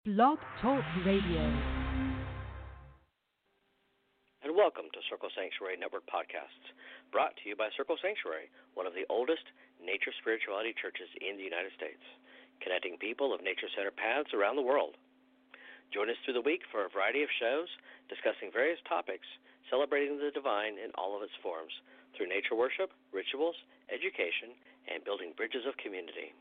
Blog Talk Radio. And welcome to Circle Sanctuary Network Podcasts, brought to you by Circle Sanctuary, one of the oldest nature spirituality churches in the United States, connecting people of nature-centered paths around the world. Join us through the week for a variety of shows discussing various topics, celebrating the divine in all of its forms, through nature worship, rituals, education, and building bridges of community.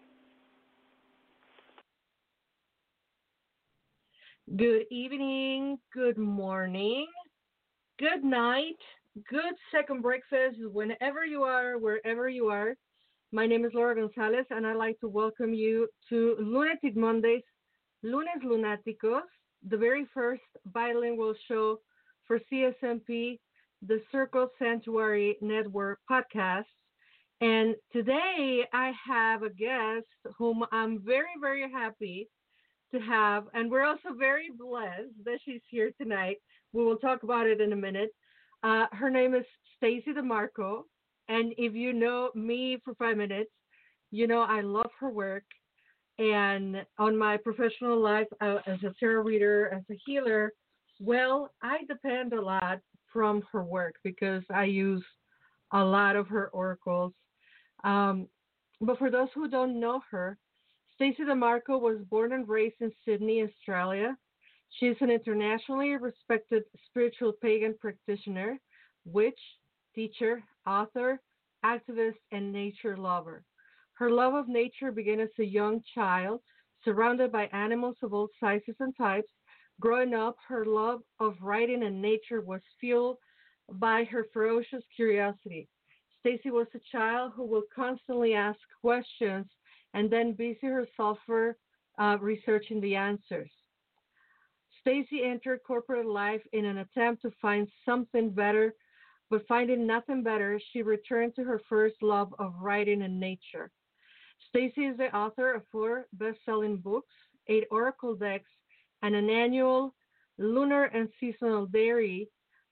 Good evening, good morning, good night, good second breakfast, whenever you are, wherever you are. My name is Laura Gonzalez, and I'd like to welcome you to Lunatic Mondays, Lunes Lunáticos, the very first bilingual show for CSNP, the Circle Sanctuary Network podcast. And today I have a guest whom I'm very, very happy to have, and we're also very blessed that she's here tonight. We will talk about it in a minute. Her name is Stacy DeMarco, and if you know me for 5 minutes, you know I love her work. And on my professional life as a tarot reader, as a healer, well, I depend a lot from her work because I use a lot of her oracles. But for those who don't know her, Stacy DeMarco was born and raised in Sydney, Australia. She is an internationally respected spiritual pagan practitioner, witch, teacher, author, activist, and nature lover. Her love of nature began as a young child, surrounded by animals of all sizes and types. Growing up, her love of writing and nature was fueled by her ferocious curiosity. Stacy was a child who would constantly ask questions and then busy herself for researching the answers. Stacy entered corporate life in an attempt to find something better, but finding nothing better, she returned to her first love of writing and nature. Stacy is the author of 4 best-selling books, 8 oracle decks, and an annual lunar and seasonal diary,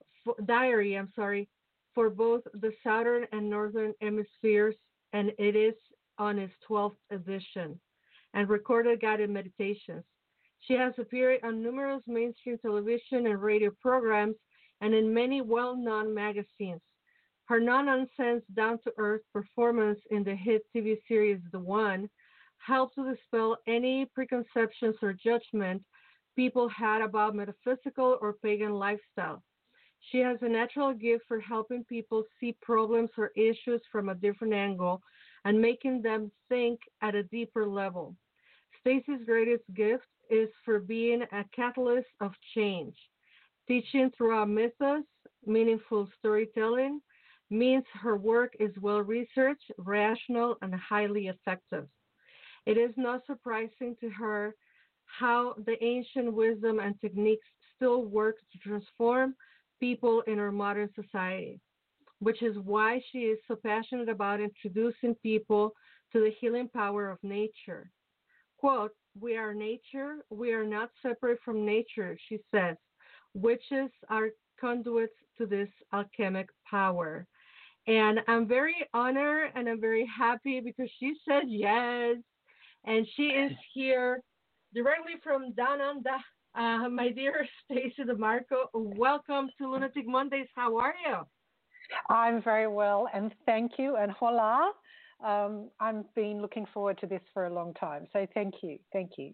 for both the southern and northern hemispheres, and it is on its 12th edition, and recorded guided meditations. She has appeared on numerous mainstream television and radio programs and in many well-known magazines. Her no-nonsense, down-to-earth performance in the hit TV series The One helped to dispel any preconceptions or judgment people had about metaphysical or pagan lifestyle. She has a natural gift for helping people see problems or issues from a different angle and making them think at a deeper level. Stacy's greatest gift is for being a catalyst of change. Teaching throughout mythos, meaningful storytelling, means her work is well-researched, rational, and highly effective. It is not surprising to her how the ancient wisdom and techniques still work to transform people in our modern society, which is why she is so passionate about introducing people to the healing power of nature. Quote, "We are nature. We are not separate from nature," she says. Witches are conduits to this alchemic power. And I'm very honored and I'm very happy because she said yes. And she is here directly from down under. My dear Stacy DeMarco, welcome to Lunatic Mondays. How are you? I'm very well, and thank you, and hola. I've been looking forward to this for a long time, so thank you. Thank you,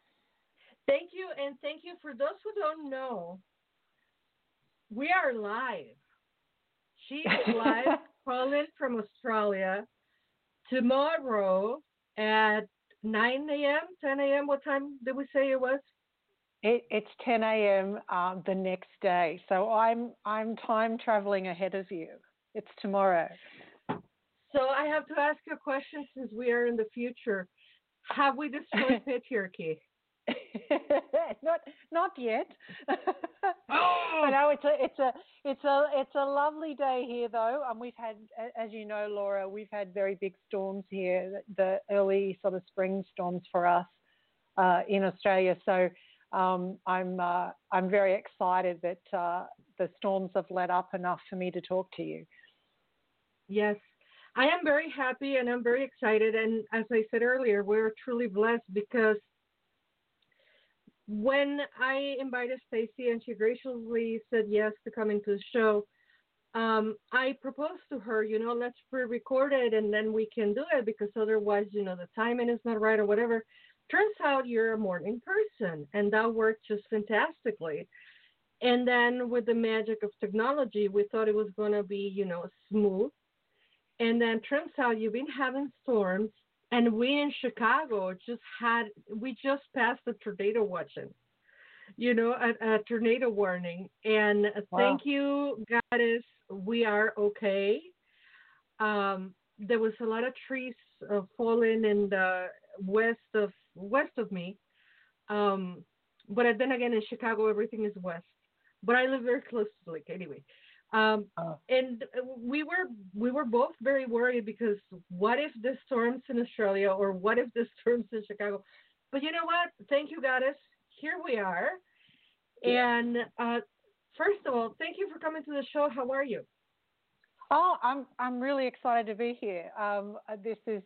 and thank you. For those who don't know, we are live. She is live calling from Australia tomorrow at 9 a.m., 10 a.m. What time did we say it was? It's 10 a.m. The next day, so I'm time traveling ahead of you. It's tomorrow. So I have to ask you a question since we are in the future. Have we destroyed patriarchy? Not yet. Oh! But no, it's a lovely day here though, and we've had, as you know, Laura, we've had very big storms here, the early sort of spring storms for us in Australia. So I'm very excited that the storms have let up enough for me to talk to you. Yes, I am very happy and I'm very excited. And as I said earlier, we're truly blessed because when I invited Stacy and she graciously said yes to coming to the show, I proposed to her, let's pre-record it and then we can do it because otherwise, the timing is not right or whatever. Turns out you're a morning person and that worked just fantastically. And then with the magic of technology, we thought it was going to be, smooth. And then turns out you've been having storms and we in Chicago we just passed the tornado watching, a tornado warning. And Wow. thank you, Goddess. We are okay. There was a lot of trees falling in the west of me. But then again, in Chicago, everything is west. But I live very close to the lake anyway. Oh. And we were both very worried because what if this storms in Australia or what if this storms in Chicago? But you know what? Thank you, Goddess. Here we are. And first of all, thank you for coming to the show. How are you? Oh, I'm really excited to be here. This is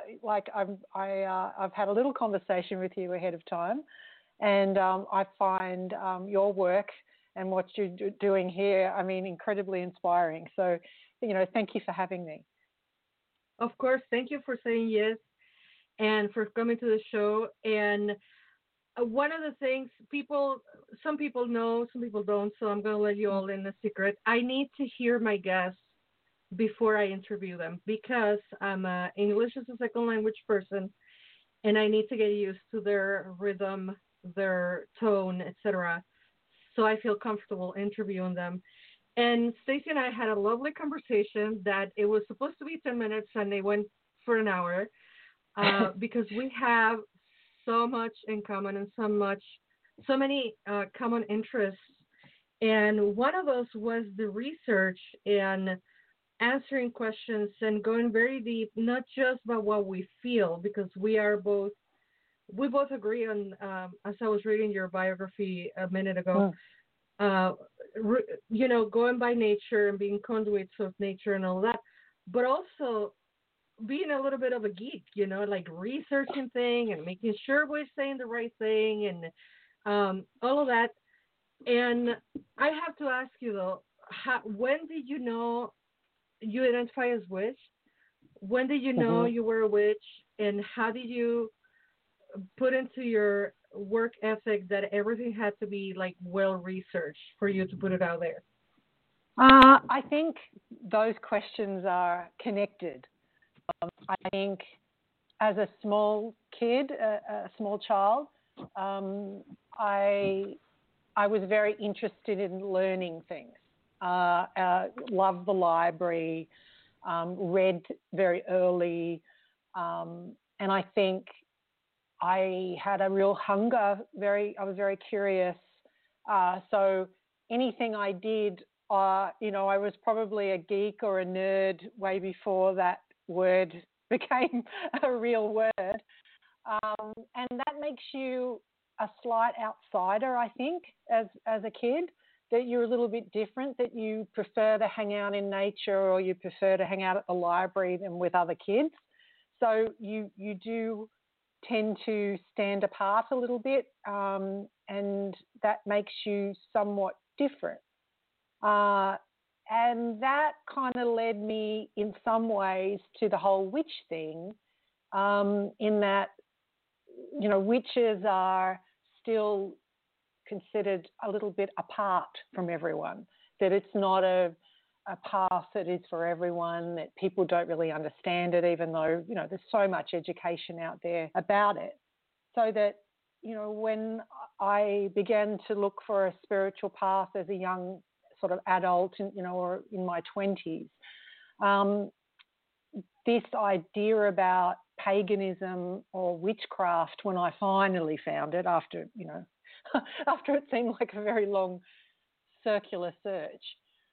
I've had a little conversation with you ahead of time, and I find your work and what you're doing here, incredibly inspiring. So, thank you for having me. Of course, thank you for saying yes and for coming to the show. And one of the things some people know, some people don't, so I'm going to let you all in a secret. I need to hear my guests before I interview them because I'm a English as a second language person and I need to get used to their rhythm, their tone, etc. So I feel comfortable interviewing them. And Stacey and I had a lovely conversation that it was supposed to be 10 minutes and they went for an hour because we have so much in common and so many common interests. And one of those was the research and answering questions and going very deep, not just about what we feel, because we both agree on, as I was reading your biography a minute ago, going by nature and being conduits of nature and all that, but also being a little bit of a geek, like researching things and making sure we're saying the right thing and all of that. And I have to ask you though, when did you know you identify as witch? When did you know you were a witch? And how did you put into your work ethic that everything had to be like well researched for you to put it out there? I think those questions are connected. I think as a small kid, a small child, I was very interested in learning things. Loved the library, read very early, and I think I had a real hunger. I was very curious. So anything I did, I was probably a geek or a nerd way before that word became a real word. And that makes you a slight outsider, I think, as a kid, that you're a little bit different, that you prefer to hang out in nature or you prefer to hang out at the library than with other kids. So you do tend to stand apart a little bit, and that makes you somewhat different. And that kind of led me in some ways to the whole witch thing, in that, witches are still considered a little bit apart from everyone, that it's not a path that is for everyone, that people don't really understand it, even though, there's so much education out there about it. So that, when I began to look for a spiritual path as a young sort of adult, or in my 20s, this idea about paganism or witchcraft, when I finally found it after, after it seemed like a very long circular search,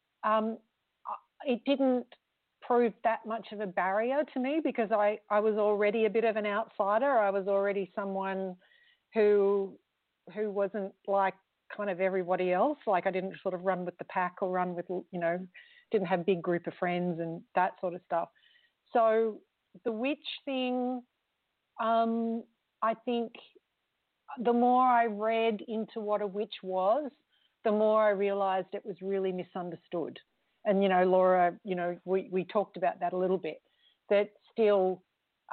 it didn't prove that much of a barrier to me because I was already a bit of an outsider. I was already someone who wasn't like kind of everybody else. Like I didn't sort of run with the pack or run with, didn't have a big group of friends and that sort of stuff. So the witch thing, I think the more I read into what a witch was, the more I realized it was really misunderstood. And, Laura, we talked about that a little bit, that still,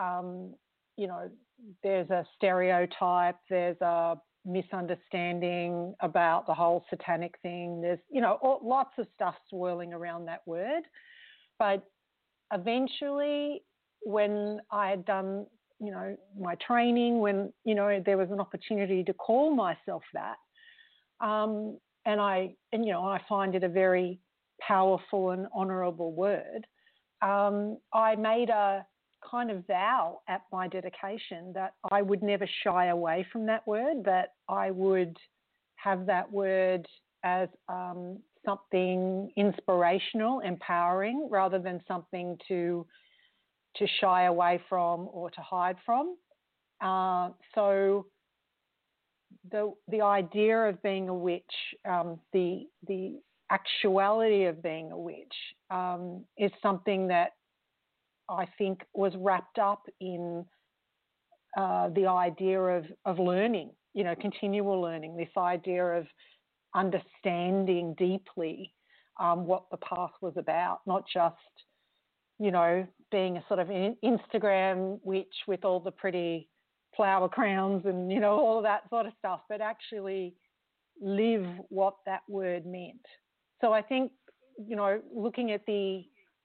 there's a stereotype, there's a misunderstanding about the whole satanic thing. There's, lots of stuff swirling around that word. But eventually, when I had done, my training, when, there was an opportunity to call myself that, and I find it a very powerful and honourable word, I made a kind of vow at my dedication that I would never shy away from that word, that I would have that word as something inspirational, empowering, rather than something to shy away from or to hide from. So the idea of being a witch, the actuality of being a witch, is something that I think was wrapped up in the idea of learning, continual learning, this idea of understanding deeply what the path was about, not just, being a sort of Instagram witch with all the pretty flower crowns and, all of that sort of stuff, but actually live what that word meant. So I think, looking at the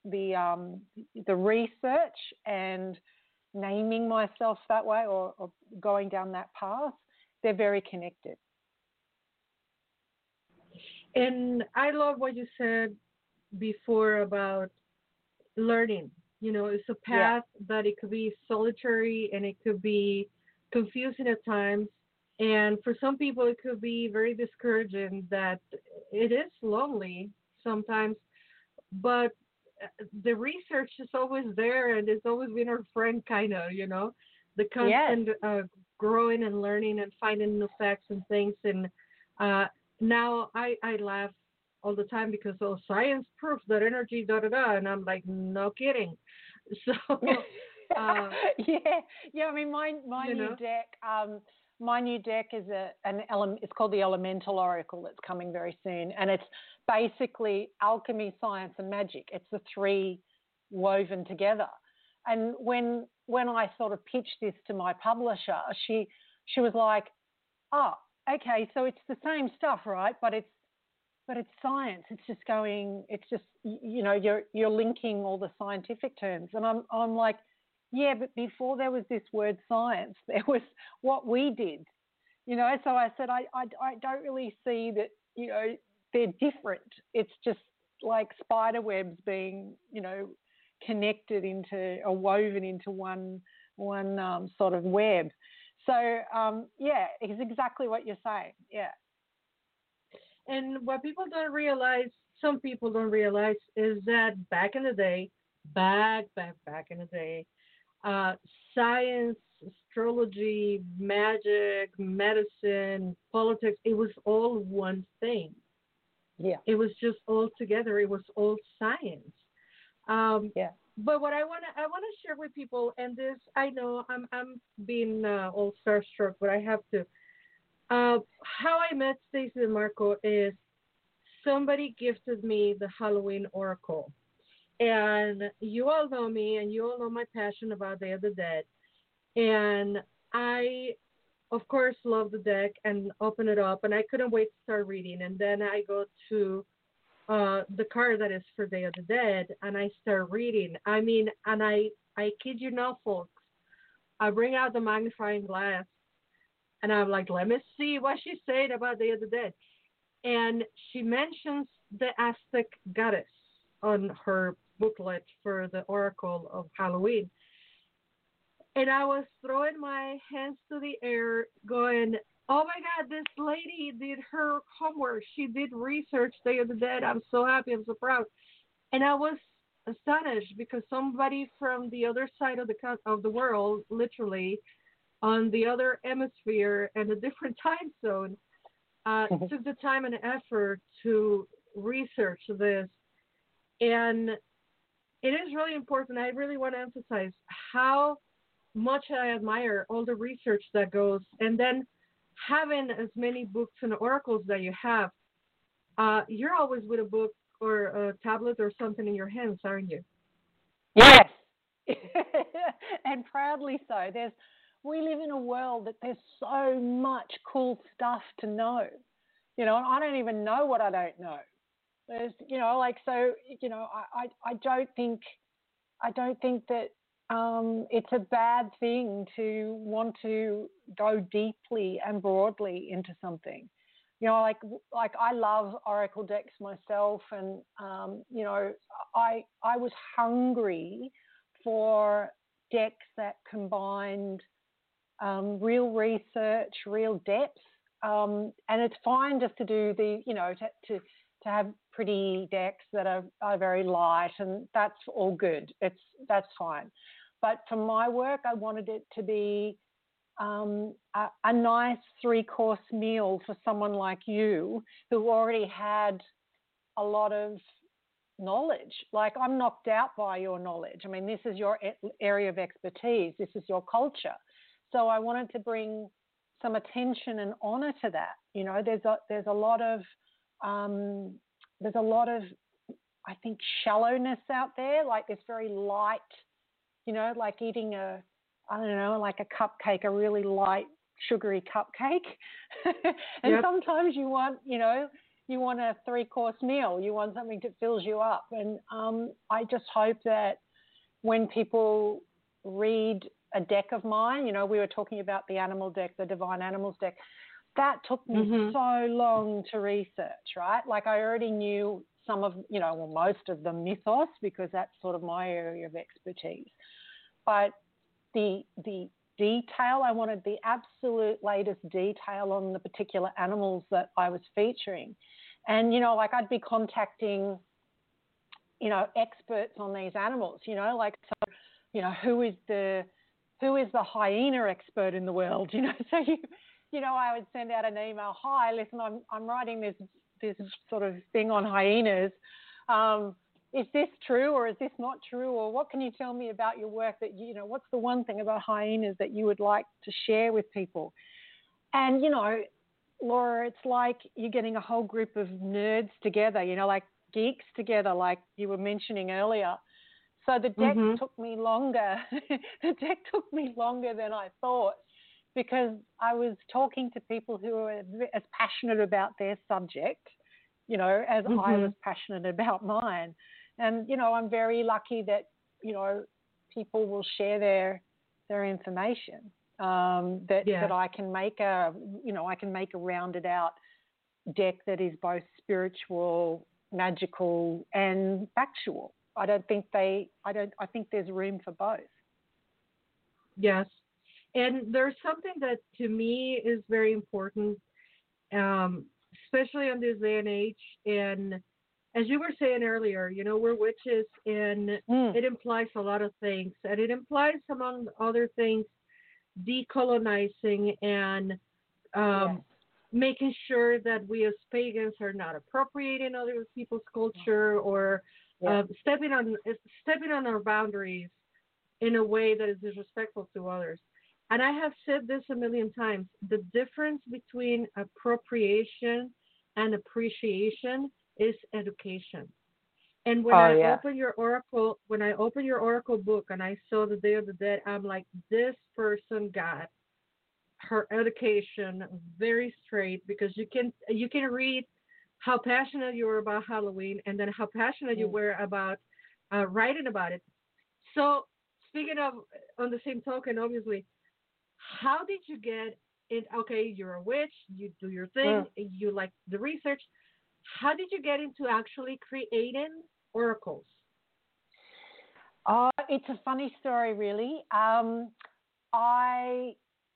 research and naming myself that way or going down that path, they're very connected. And I love what you said before about learning. It's a path that it could be solitary and it could be confusing at times. And for some people, it could be very discouraging, that it is lonely sometimes. But the research is always there, and it's always been our friend, kind of, the constant growing and learning and finding new facts and things. And now I laugh all the time because science proves that energy, and I'm like, no kidding. So yeah. I mean, my new deck. My new deck is it's called the Elemental Oracle. It's coming very soon, and it's basically alchemy, science, and magic. It's the three woven together. And when I sort of pitched this to my publisher, she was like, "Oh, okay, so it's the same stuff, right? But it's science. It's just you're linking all the scientific terms." And I'm like, yeah, but before there was this word science, there was what we did, So I said, I don't really see that, they're different. It's just like spider webs being, connected into or woven into one sort of web. So, it's exactly what you're saying. Yeah. And what some people don't realize, is that back in the day, science, astrology, magic, medicine, politics, it was all one thing. Yeah. It was just all together. It was all science. But what I want to share with people, and this, I know I'm being all starstruck, but I have to. How I met Stacey and Marco is somebody gifted me the Halloween Oracle. And you all know me, and you all know my passion about Day of the Dead. And I, of course, love the deck and open it up, and I couldn't wait to start reading. And then I go to the card that is for Day of the Dead, and I start reading. I mean, and I kid you not, folks, I bring out the magnifying glass, and I'm like, let me see what she said about Day of the Dead. And she mentions the Aztec goddess on her booklet for the Oracle of Halloween. And I was throwing my hands to the air going, oh my God, this lady did her homework. She did research Day of the Dead. I'm so happy. I'm so proud. And I was astonished because somebody from the other side of the world, literally on the other hemisphere and a different time zone, took the time and effort to research this. And it is really important. I really want to emphasize how much I admire all the research that goes. And then having as many books and oracles that you have, you're always with a book or a tablet or something in your hands, aren't you? Yes, and proudly so. We live in a world that there's so much cool stuff to know. And I don't even know what I don't know. There's, so, I don't think that it's a bad thing to want to go deeply and broadly into something. Like I love oracle decks myself, and I was hungry for decks that combined real research, real depth, and it's fine just to do to have pretty decks that are very light, and that's all good. That's fine. But for my work, I wanted it to be a nice 3-course meal for someone like you who already had a lot of knowledge. Like, I'm knocked out by your knowledge. I mean, this is your area of expertise. This is your culture. So I wanted to bring some attention and honor to that. There's a lot of I think shallowness out there, like this very light, like eating like a cupcake, a really light, sugary cupcake. And Yep. sometimes you want a 3-course meal. You want something that fills you up. And I just hope that when people read a deck of mine, we were talking about the animal deck, the Divine Animals deck, that took me so long to research, right? Like, I already knew some of, most of the mythos, because that's sort of my area of expertise. But the detail, I wanted the absolute latest detail on the particular animals that I was featuring. And, like, I'd be contacting, experts on these animals, who is the hyena expert in the world, so I would send out an email. Hi, listen, I'm writing this sort of thing on hyenas. Is this true, or is this not true? Or what can you tell me about your work that, what's the one thing about hyenas that you would like to share with people? And, Laura, it's like you're getting a whole group of nerds together, like geeks together, like you were mentioning earlier. So the deck took me longer. The deck took me longer than I thought, because I was talking to people who are as passionate about their subject, as I was passionate about mine. And, I'm very lucky that, people will share their information, that I can make a rounded out deck that is both spiritual, magical, and factual. I think there's room for both. Yes. And there's something that to me is very important, especially in this day and age. And as you were saying earlier, we're witches, and it implies a lot of things. And it implies, among other things, decolonizing and making sure that we as pagans are not appropriating other people's culture, or stepping on our boundaries in a way that is disrespectful to others. And I have said this a million times, the difference between appropriation and appreciation is education. And when I open your oracle book and I saw the Day of the Dead, I'm like, this person got her education very straight, because you can read how passionate you were about Halloween, and then how passionate you were about writing about it. So, speaking of, on the same token, obviously, how did you get it? Okay, you're a witch, you do your thing, you like the research. How did you get into actually creating oracles? It's a funny story, really. I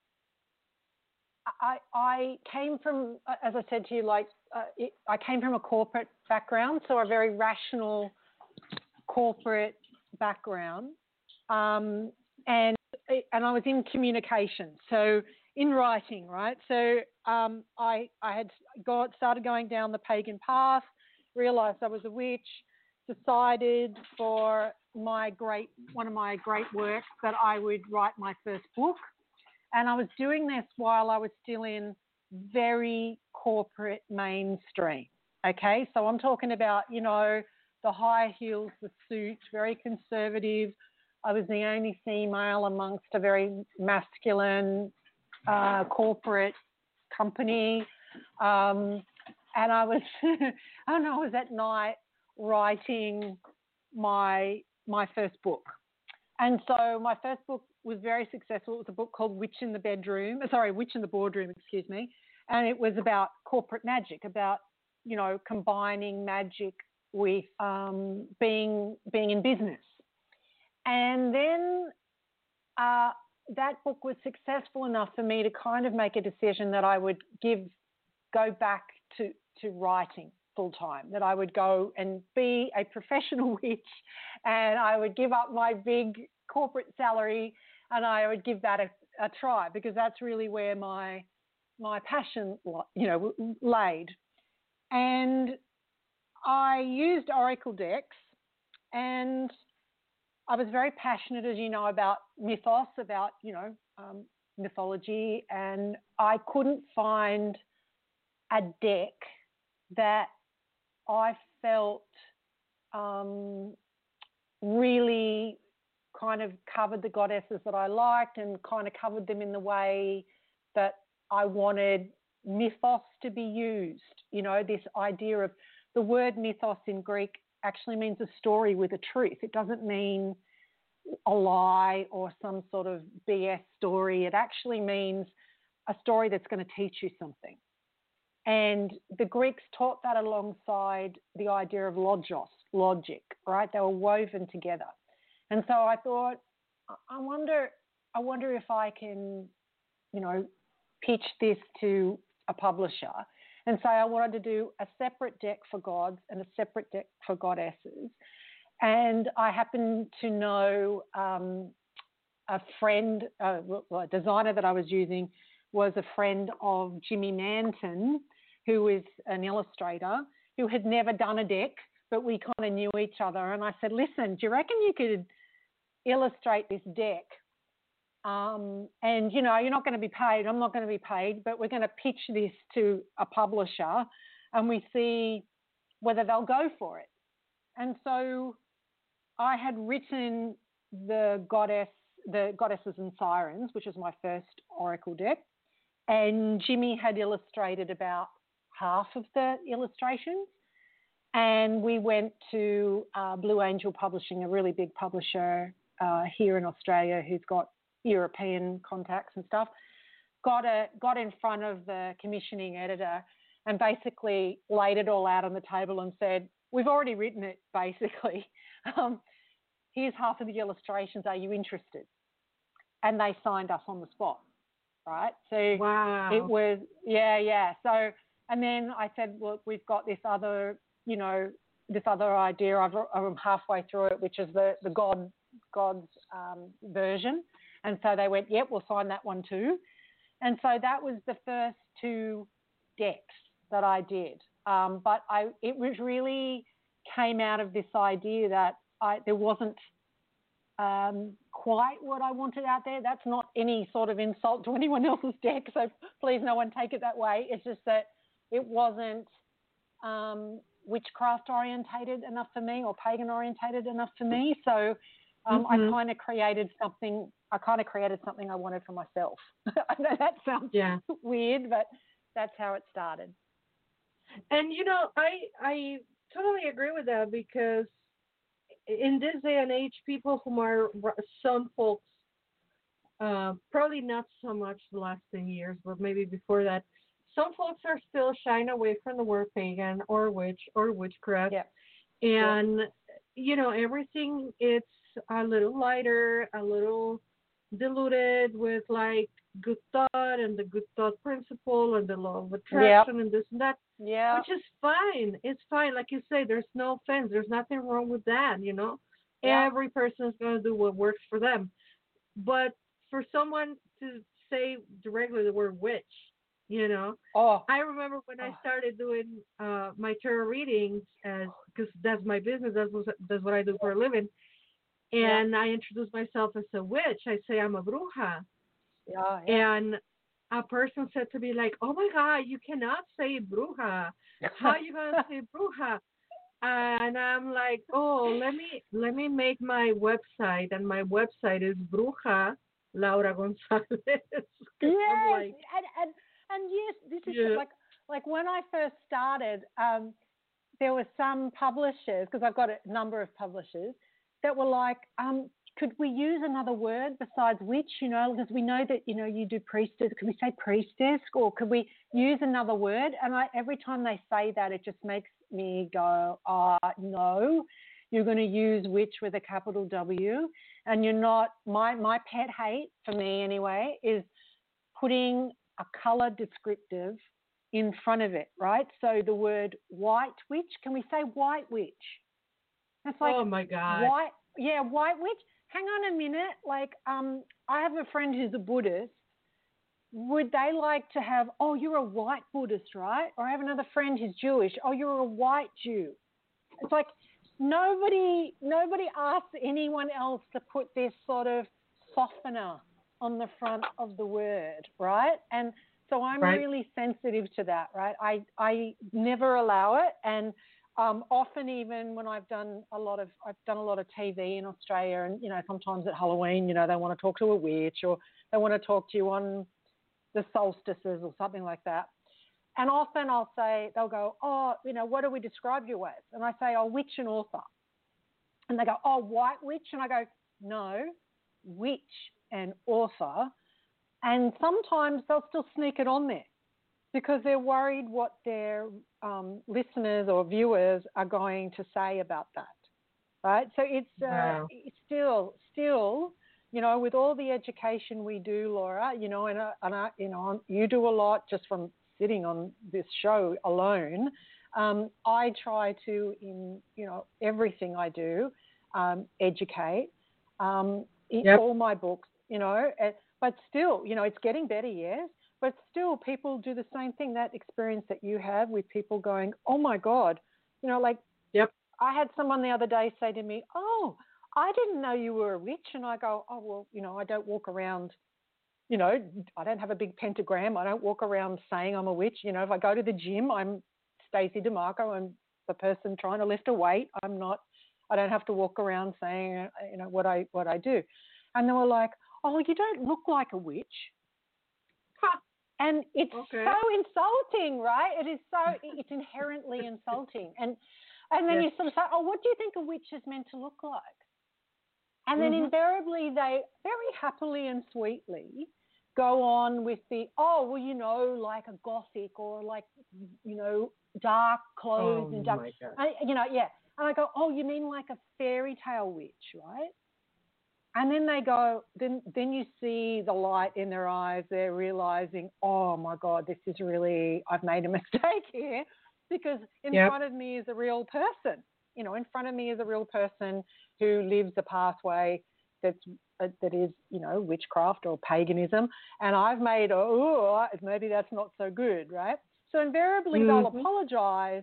came from, as I said to you, I came from a corporate background, so a very rational corporate background, and I was in communication, so in writing, right? So I had started going down the pagan path, realised I was a witch, decided for one of my great works that I would write my first book. And I was doing this while I was still in very corporate mainstream. Okay, so I'm talking about, you know, the high heels, the suit, very conservative. I was the only female amongst a very masculine corporate company. And I was, I was at night writing my first book. And so my first book was very successful. It was a book called Witch in the Boardroom, excuse me. And it was about corporate magic, about, you know, combining magic with being in business. And then that book was successful enough for me to kind of make a decision that I would go back to writing full time, that I would go and be a professional witch, and I would give up my big corporate salary and I would give that a try, because that's really where my passion, you know, laid. And I used Oracle decks, and I was very passionate, as you know, about mythos, about, you know, mythology, and I couldn't find a deck that I felt really kind of covered the goddesses that I liked and kind of covered them in the way that I wanted mythos to be used. You know, this idea of the word mythos in Greek actually means a story with a truth. It doesn't mean a lie or some sort of BS story. It actually means a story that's going to teach you something. And the Greeks taught that alongside the idea of logos, logic, right? They were woven together. And so I thought, I wonder if I can, you know, pitch this to a publisher and say I wanted to do a separate deck for gods and a separate deck for goddesses. And I happen to know a friend, a designer that I was using was a friend of Jimmy Manton, who is an illustrator, who had never done a deck, but we kind of knew each other. And I said, listen, do you reckon you could illustrate this deck? And, you know, you're not going to be paid. I'm not going to be paid, but we're going to pitch this to a publisher and we see whether they'll go for it. And so I had written the Goddesses and Sirens, which was my first Oracle deck. And Jimmy had illustrated about half of the illustrations. And we went to Blue Angel Publishing, a really big publisher here in Australia who's got European contacts and stuff, got in front of the commissioning editor and basically laid it all out on the table and said, we've already written it, basically. Here's half of the illustrations. Are you interested? And they signed us on the spot, right? So wow. It was, yeah. So, and then I said, look, we've got this other, you know, this other idea. I'm halfway through it, which is the God's version. And so they went, yep, we'll sign that one too. And so that was the first two decks that I did. But it was really came out of this idea that there wasn't quite what I wanted out there. That's not any sort of insult to anyone else's deck, so please no one take it that way. It's just that it wasn't witchcraft orientated enough for me or pagan orientated enough for me. So I kind of created something. I wanted for myself. I know that sounds weird, but that's how it started. And, you know, I totally agree with that, because in this day and age, people who are, some folks, probably not so much the last 10 years, but maybe before that, some folks are still shying away from the word pagan or witch or witchcraft. Yeah. And, you know, everything, it's a little lighter, a little diluted with like good thought and the good thought principle and the law of attraction and this and that, which is fine. It's fine. Like you say, there's no offense. There's nothing wrong with that, you know. Every person is going to do what works for them. But for someone to say directly the word witch, you know, I remember when I started doing my tarot readings, because that's my business, that's what I do for a living. And I introduce myself as a witch. I say I'm a bruja. And a person said to me like, "Oh my God, you cannot say bruja. How are you gonna say bruja?" And I'm like, "Oh, let me make my website, and my website is Bruja Laura Gonzalez." 'Cause I'm Yes, like, and yes, this is yeah, like when I first started, there were some publishers, because I've got a number of publishers, that were like, could we use another word besides witch? Because we know that you do priestess. Could we say priestess, or could we use another word? And every time they say that, it just makes me go, no, you're going to use witch with a capital W, and you're not. My pet hate, for me anyway, is putting a color descriptive in front of it, right? So the word white witch, can we say white witch? It's like, oh my God, white witch. Hang on a minute. Like, I have a friend who's a Buddhist. Would they like to have, oh, you're a white Buddhist, right? Or I have another friend who's Jewish. Oh, you're a white Jew. It's like nobody asks anyone else to put this sort of softener on the front of the word, right? And so I'm right? really sensitive to that, right? I never allow it, and often even when I've done a lot of TV in Australia, and sometimes at Halloween, they want to talk to a witch, or they want to talk to you on the solstices or something like that. And often they'll go, oh, what do we describe you as? And I say, oh, witch and author. And they go, oh, white witch? And I go, no, witch and author. And sometimes they'll still sneak it on there because they're worried what their listeners or viewers are going to say about that, right? So it's Wow. still, with all the education we do, Laura, and you do a lot just from sitting on this show alone. I try to, in everything I do, educate in all my books, but still, it's getting better, yes. But still, people do the same thing, that experience that you have with people going, oh, my God, like I had someone the other day say to me, oh, I didn't know you were a witch. And I go, oh, well, I don't walk around, I don't have a big pentagram. I don't walk around saying I'm a witch. If I go to the gym, I'm Stacey DeMarco. I'm the person trying to lift a weight. I don't have to walk around saying, what I do. And they were like, oh, you don't look like a witch. Huh. And it's so insulting, right? It's inherently insulting. And then you sort of say, oh, what do you think a witch is meant to look like? And then invariably they very happily and sweetly go on with the, oh, well, like a gothic, or like, dark clothes and dark, And I go, oh, you mean like a fairy tale witch, right? And then they go, then you see the light in their eyes. They're realizing, oh my God, this is really, I've made a mistake here, because in front of me is a real person. In front of me is a real person who lives a pathway that is, witchcraft or paganism. And I've made, maybe that's not so good, right? So invariably they'll apologize.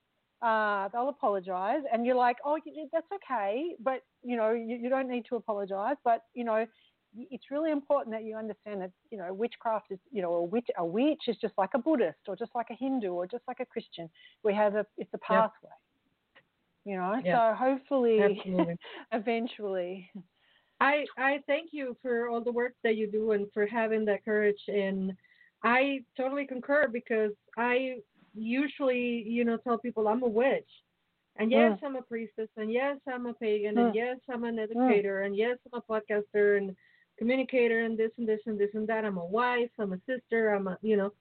And you're like, oh, that's okay, but you don't need to apologize. But it's really important that you understand that witchcraft is, a witch is just like a Buddhist, or just like a Hindu, or just like a Christian. It's a pathway. So hopefully eventually. I thank you for all the work that you do and for having that courage. And I totally concur, because I usually, tell people I'm a witch. And yes, I'm a priestess. And yes, I'm a pagan. And yes, I'm an educator. And yes, I'm a podcaster and communicator and this and this and this and that. I'm a wife. I'm a sister. I'm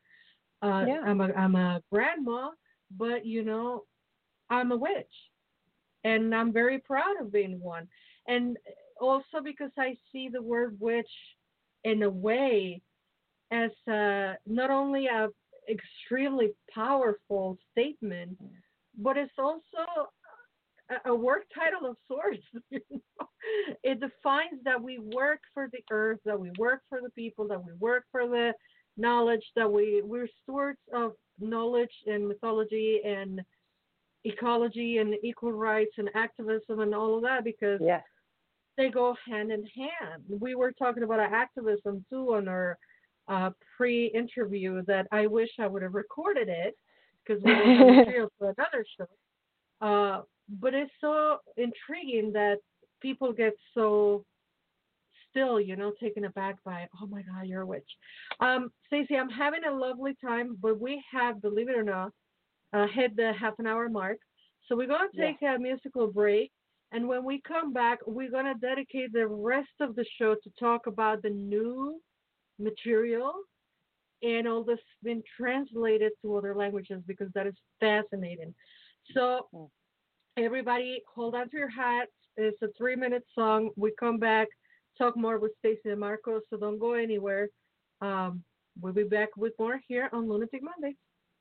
a grandma. But, I'm a witch. And I'm very proud of being one. And also because I see the word witch in a way as not only a extremely powerful statement, but it's also a work title of sorts. It defines that we work for the earth, that we work for the people, that we work for the knowledge, that we're stewards of knowledge and mythology and ecology and equal rights and activism and all of that, because they go hand in hand. We were talking about activism too on our pre-interview that I wish I would have recorded it because we will have material for another show. But it's so intriguing that people get so still, taken aback by, oh my God, you're a witch. Stacey, I'm having a lovely time, but we have, believe it or not, hit the half an hour mark. So we're going to Yeah. take a musical break. And when we come back, we're going to dedicate the rest of the show to talk about the new material and all this been translated to other languages because that is fascinating. So Mm. everybody, hold on to your hats. It's a 3-minute song. We come back, talk more with Stacey and Marcos, so don't go anywhere. Um, we'll be back with more here on Lunatic Monday.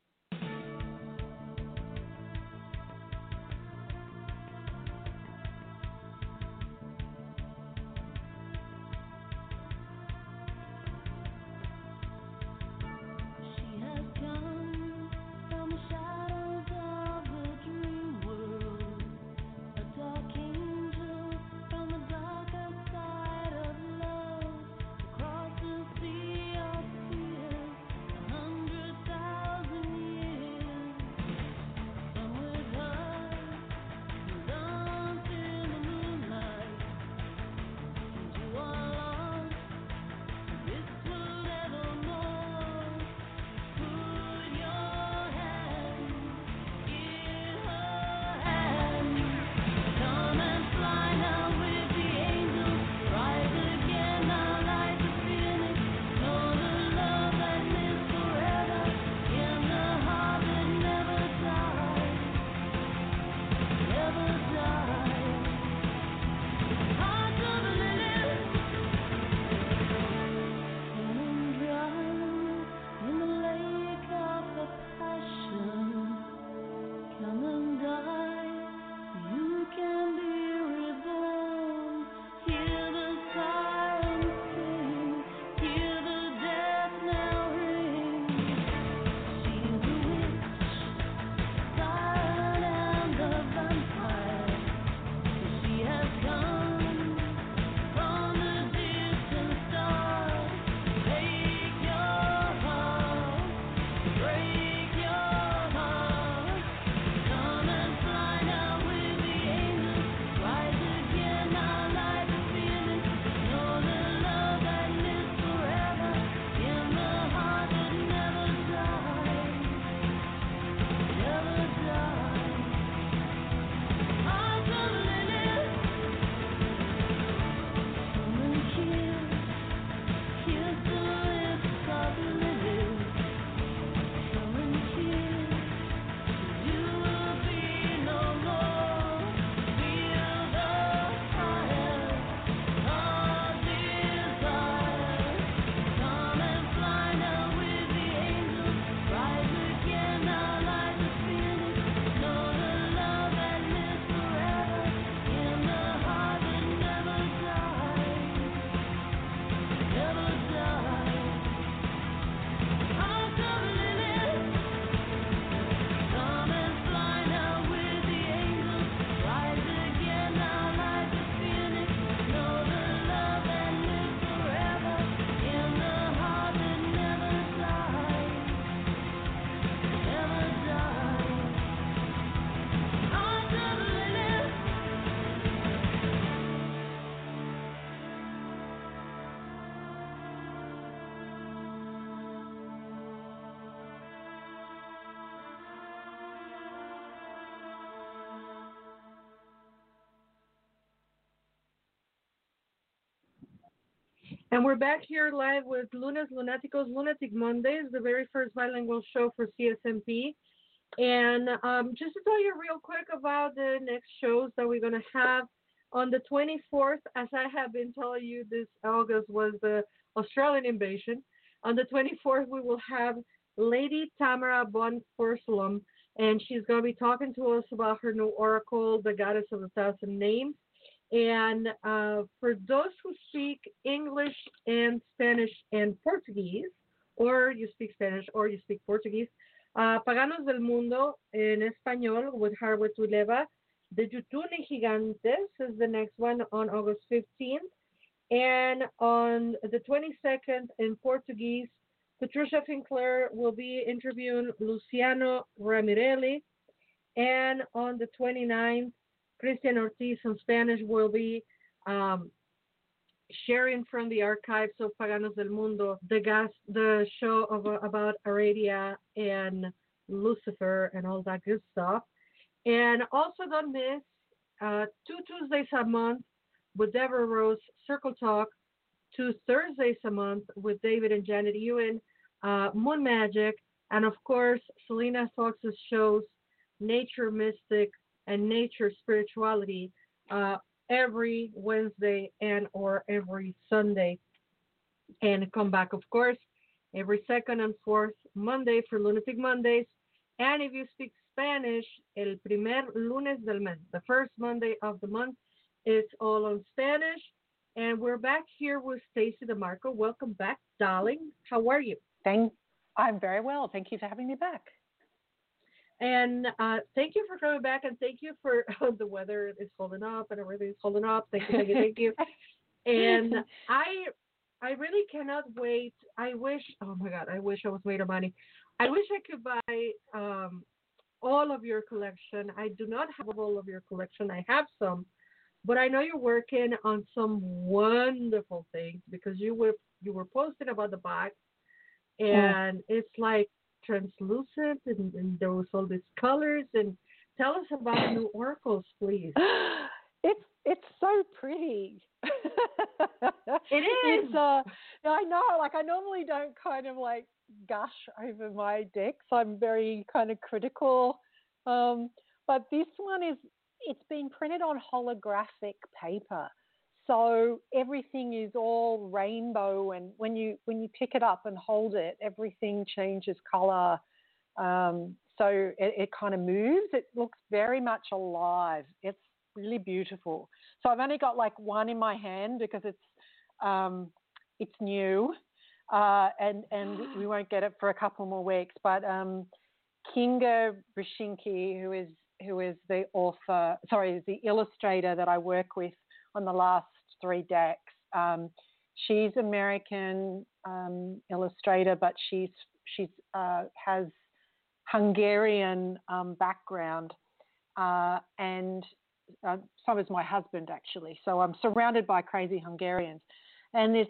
She has come from the shadows of the dream world, a dark angel from the darker side of love, across the sea of tears, 100,000 years. Some with her dance in the moonlight, into our lost, this will evermore. Put your hand in her hand. Come and fly now with the angels. Rise again now like the phoenix. Know the love that lives forever in the heart that never dies. Never dies. Heart of a lily. Running dry in the lake of the passion. Come and die, you can be reborn. Hear the sirens sing, hear the death knell ring. She's the witch, siren and the vampire. She has come from the distant stars. Take your heart, break your heart. Come and fly now with the angels. Rise again now like the phoenix. Know the love that lives forever in the heart that never dies. Never dies. Heart of a lily. Come and kiss the lips of the lilies. Come and kiss, you will be no more. Feel the fire of desire. Come and fly now with the angels. Rise again now like the phoenix. Know the love that lives forever in the heart that never dies. Never dies. Heart of a lily. Come and fly now with the angels. Rise again now like the phoenix. Know the love that lives forever in the heart that never dies. Never dies. Heart of a lily. And we're back here live with Lunas Lunaticos Lunatic Mondays, the very first bilingual show for CSMP. And just to tell you real quick about the next shows that we're going to have on the 24th, as I have been telling you, this August was the Australian invasion. On the 24th, we will have Lady Tamara von Porcelum, and she's going to be talking to us about her new oracle, the Goddess of the Thousand Names. And for those who speak English and Spanish and Portuguese, or you speak Spanish or you speak Portuguese, Paganos del Mundo en español with Harwood Tuleva. The Jutune Gigantes is the next one on August 15th. And on the 22nd in Portuguese, Patricia Sinclair will be interviewing Luciano Ramirelli. And on the 29th, Christian Ortiz in Spanish will be um, sharing from the archives of Paganos del Mundo, the show about Aradia and Lucifer and all that good stuff. And also don't miss 2 Tuesdays a month with Deborah Rose Circle Talk, 2 Thursdays a month with David and Janet Ewan, Moon Magic, and of course Selena Fox's shows Nature Mystic and Nature Spirituality every Wednesday and or every Sunday. And come back, of course, every second and fourth Monday for Lunatic Mondays. And if you speak Spanish, el primer lunes del mes, the first Monday of the month, it's all on Spanish. And we're back here with Stacy DeMarco. Welcome back, darling. How are you? I'm very well. Thank you for having me back. And thank you for coming back, and thank you for the weather is holding up and everything's holding up. Thank you, thank you, thank you. And I really cannot wait. I wish, oh my God, I wish I was made of money. I wish I could buy all of your collection. I do not have all of your collection. I have some, but I know you're working on some wonderful things because you were posting about the box, and it's like translucent, and there was all these colors. And tell us about the new oracles, please. It's so pretty. It is. It's I know. Like I normally don't kind of like gush over my decks. I'm very kind of critical. But this one it's been printed on holographic paper. So everything is all rainbow, and when you pick it up and hold it, everything changes color. So it kind of moves. It looks very much alive. It's really beautiful. So I've only got like one in my hand because it's new, and we won't get it for a couple more weeks. But Kinga Brzezinski, who is the author, is the illustrator that I work with on the last 3 decks. She's American illustrator, but she's has Hungarian background, and so is my husband actually. So I'm surrounded by crazy Hungarians, and it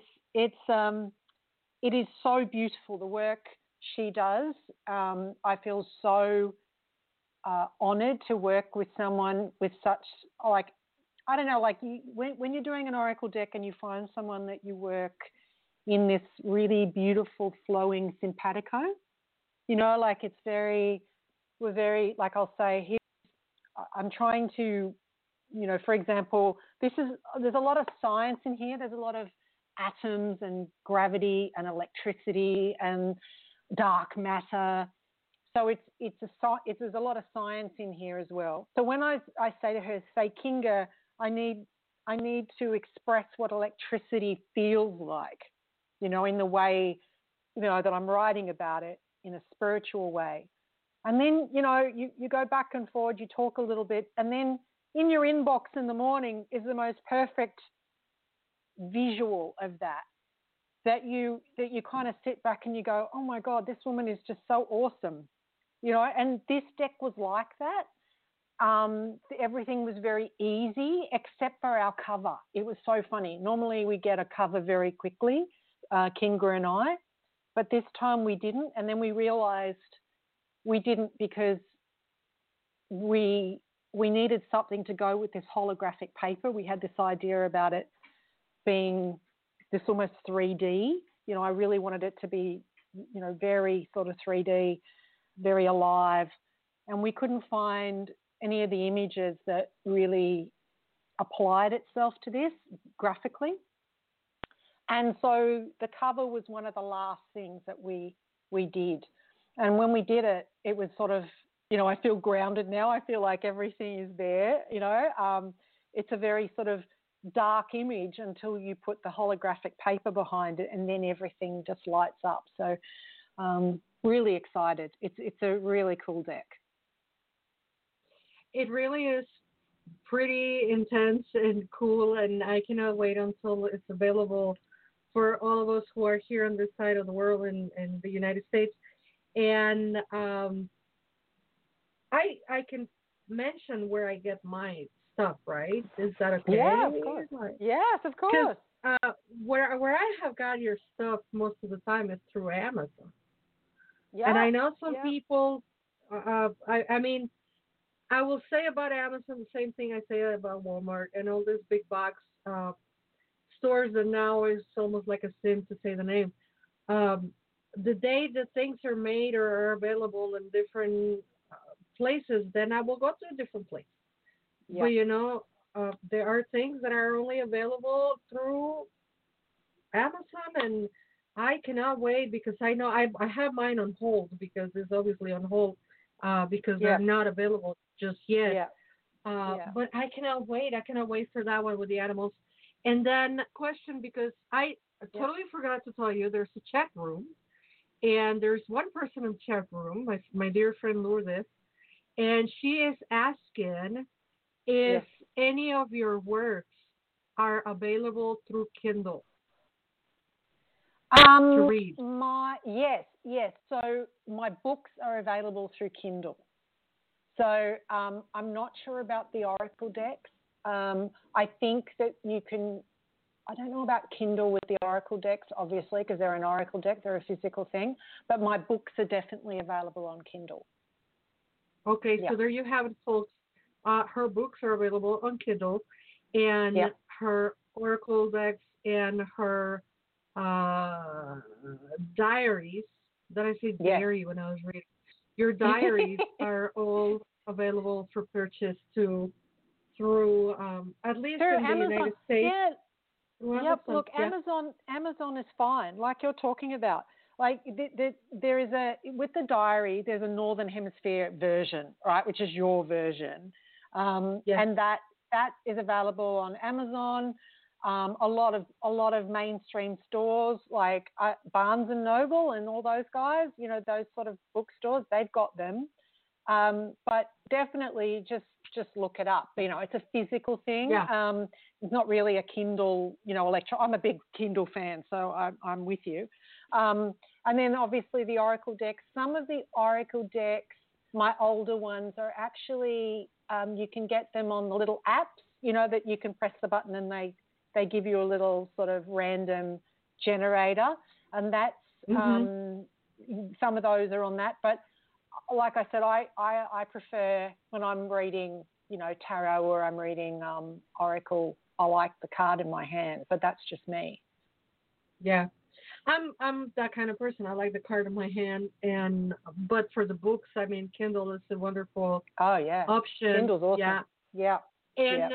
is so beautiful, the work she does. I feel so honored to work with someone with such, like, I don't know, like when you're doing an oracle deck and you find someone that you work in this really beautiful flowing simpatico, like we're very, like I'll say here, I'm trying to, for example, there's a lot of science in here. There's a lot of atoms and gravity and electricity and dark matter. So there's a lot of science in here as well. So when I say to her, say, Kinga, I need to express what electricity feels like, in the way, that I'm writing about it in a spiritual way. And then, you go back and forward, you talk a little bit, and then in your inbox in the morning is the most perfect visual of that you kind of sit back and you go, oh my God, this woman is just so awesome, and this deck was like that. Everything was very easy except for our cover. It was so funny. Normally we get a cover very quickly, Kinga and I, but this time we didn't. And then we realized we didn't because we needed something to go with this holographic paper. We had this idea about it being this almost 3D. I really wanted it to be, very sort of 3D, very alive. And we couldn't find any of the images that really applied itself to this graphically. And so the cover was one of the last things that we did. And when we did it, it was sort of, I feel grounded now. I feel like everything is there, it's a very sort of dark image until you put the holographic paper behind it, and then everything just lights up. So really excited. It's a really cool deck. It really is pretty intense and cool, and I cannot wait until it's available for all of us who are here on this side of the world in the United States. And I can mention where I get my stuff, right? Is that okay? Yeah, of course. Yes, of course. Where I have got your stuff most of the time is through Amazon. Yeah. And I know some yeah. people, I mean, I will say about Amazon the same thing I say about Walmart and all these big box stores that now is almost like a sin to say the name. The day that things are made or are available in different places, then I will go to a different place. Yeah. But there are things that are only available through Amazon, and I cannot wait because I know I have mine on hold because it's obviously on hold because Yeah. they're not available just yet. Yeah. Yeah. But I cannot wait. I cannot wait for that one with the animals. And then question, because I totally forgot to tell you, there's a chat room, and there's one person in the chat room, my dear friend Lourdes, and she is asking if any of your works are available through Kindle to read. Yes. So my books are available through Kindle. So I'm not sure about the Oracle decks. I think that you can. I don't know about Kindle with the Oracle decks, obviously, because they're an Oracle deck. They're a physical thing. But my books are definitely available on Kindle. Okay, so there you have it, folks. Her books are available on Kindle, and her Oracle decks and her diaries. Did I say diary when I was reading? Your diaries are all available for purchase through at least through in the Amazon. United States. Yeah. Amazon, Look, Amazon is fine, like you're talking about. Like there is with the diary, there's a Northern Hemisphere version, right, which is your version, and that is available on Amazon. A lot of mainstream stores like Barnes and Noble and all those guys, those sort of bookstores, they've got them. But definitely just look it up. It's a physical thing. Yeah. It's not really a Kindle, I'm a big Kindle fan, so I'm with you. And then obviously the Oracle decks. Some of the Oracle decks, my older ones, are actually, you can get them on the little apps, that you can press the button and they give you a little sort of random generator. And that's, some of those are on that. But like I said, I prefer when I'm reading, tarot or I'm reading Oracle, I like the card in my hand, but that's just me. Yeah. I'm that kind of person. I like the card in my hand, but for the books, I mean, Kindle is a wonderful option. Kindle's awesome. Yeah. And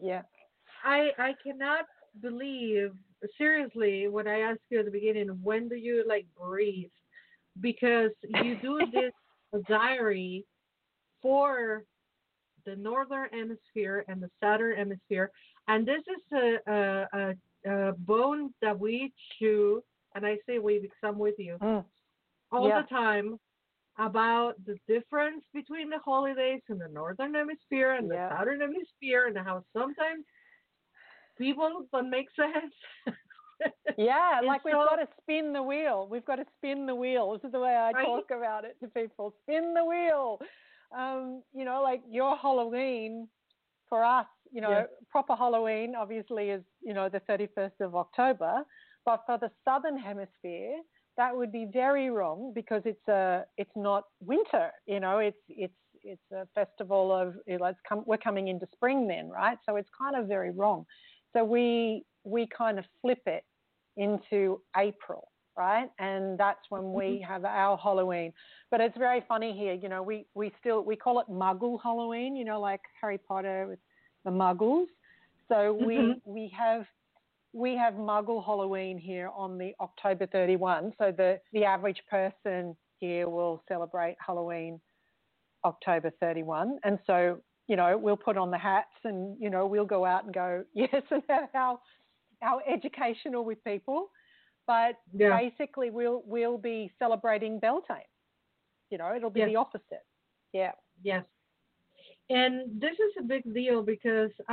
I cannot believe, seriously, when I asked you at the beginning, when do you breathe? Because you do this diary for the Northern Hemisphere and the Southern Hemisphere, and this is a bone that we chew, and I say we because I'm with you, all the time about the difference between the holidays in the Northern Hemisphere and the Southern Hemisphere, and how sometimes people don't make sense. Yeah, like we've got to spin the wheel. We've got to spin the wheel. This is the way I talk about it to people. Spin the wheel. Like your Halloween for us, proper Halloween obviously is, the 31st of October. But for the Southern Hemisphere, that would be very wrong because it's not winter. It's a festival of, we're coming into spring then, right? So it's kind of very wrong. So we kind of flip it into April, right? And that's when we have our Halloween. But it's very funny here, we call it Muggle Halloween, like Harry Potter with the Muggles. So we have Muggle Halloween here on the October 31. So the average person here will celebrate Halloween October 31. And so, we'll put on the hats and, we'll go out and go, yes, and have our educational with people. But basically we'll be celebrating Beltane. It'll be the opposite. Yeah. Yes. And this is a big deal because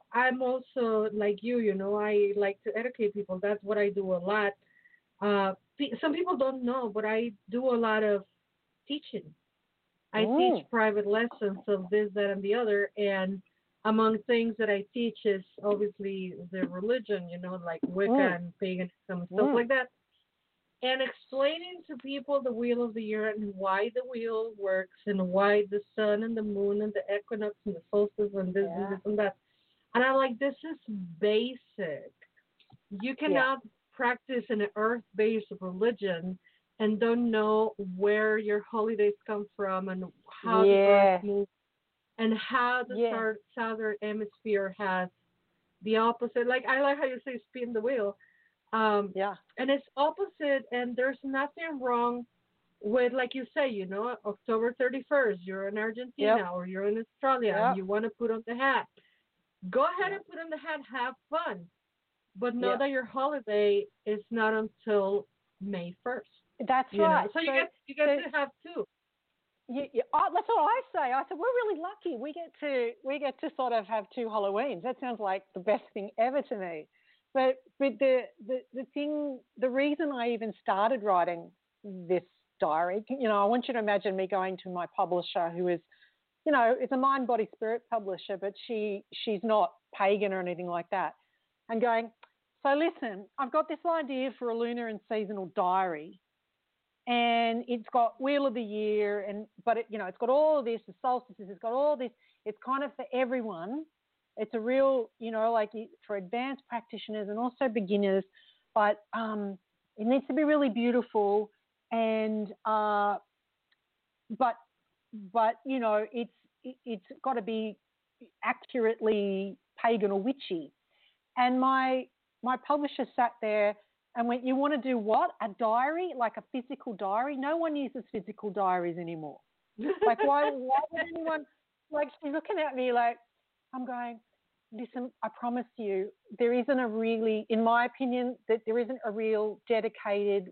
I'm also like you know, I like to educate people. That's what I do a lot. Some people don't know, but I do a lot of teaching. I teach Mm. private lessons of this, that, and the other. And among things that I teach is obviously the religion, you know, like Wicca Mm. and paganism, stuff Mm. like that. And explaining to people the wheel of the year and why the wheel works and why the sun and the moon and the equinox and the solstice and Yeah. this and that. And I'm like, this is basic. You Yeah. cannot practice an earth-based religion and don't know where your holidays come from and how the earth Yeah. moves and how the Yeah. southern hemisphere has the opposite. Like I like how you say spin the wheel. Um, Yeah. and it's opposite, and there's nothing wrong with, like you say, you know, October 31st, you're in Yep. Argentina or you're in Australia and Yep. you want to put on the hat. Go ahead Yep. and put on the hat, have fun. But know Yep. that your holiday is not until May 1st, That's you know. right. So you get So to have two. that's what I say. I said we're really lucky. We get to sort of have two Halloweens. That sounds like the best thing ever to me. But the thing, the reason I even started writing this diary, I want you to imagine me going to my publisher, who is, it's a mind, body, spirit publisher, but she's not pagan or anything like that, and going, so listen, I've got this idea for a lunar and seasonal diary, and it's got wheel of the year, but it's got all of this, the solstices, it's got all this. It's kind of for everyone. It's a real, like for advanced practitioners and also beginners, but it needs to be really beautiful, and but it's got to be accurately pagan or witchy. And my publisher sat there and went, "You want to do what? A diary, like a physical diary? No one uses physical diaries anymore. Like, why would anyone?" Like, she's looking at me like, I'm going, "Listen, I promise you, there isn't a really, in my opinion, that there isn't a real dedicated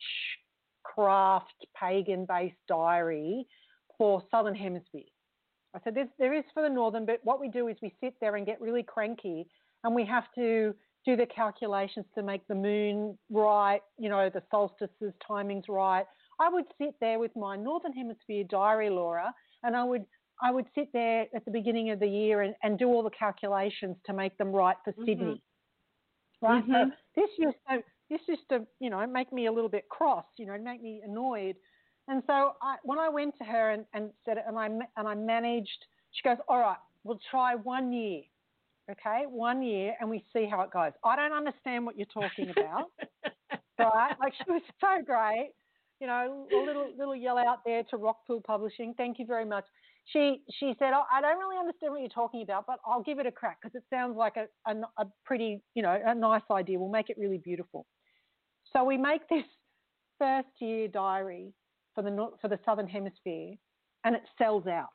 witchcraft pagan-based diary for Southern Hemisphere." I said, there is for the Northern, but what we do is we sit there and get really cranky, and we have to do the calculations to make the moon right, the solstices timings right. I would sit there with my Northern Hemisphere diary, Laura, and I would sit there at the beginning of the year and do all the calculations to make them right for Sydney, right? So Mhm. this used to make me a little bit cross, make me annoyed. And so when I went to her and said it, and I managed, she goes, "All right, we'll try 1 year, okay, 1 year, and we see how it goes. I don't understand what you're talking about." Right? Like, she was so great. A little yell out there to Rockpool Publishing. Thank you very much. She said, "Oh, I don't really understand what you're talking about, but I'll give it a crack because it sounds like a pretty, a nice idea. We'll make it really beautiful." So we make this first year diary for the Southern Hemisphere, and it sells out.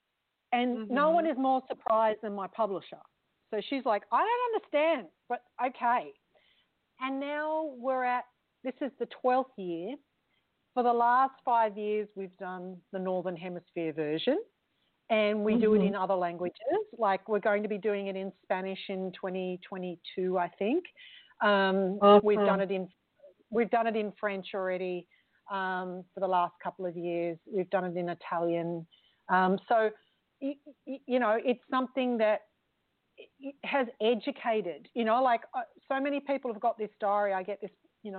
And no one Mhm. is more surprised than my publisher. So she's like, "I don't understand, but okay." And now this is the 12th year. For the last 5 years, we've done the Northern Hemisphere version, and we do it in Mhm. other languages. Like, we're going to be doing it in Spanish in 2022, I think. We've done Awesome. it in French already for the last couple of years. We've done it in Italian. So, it's something that it has educated. Like, so many people have got this diary. I get this,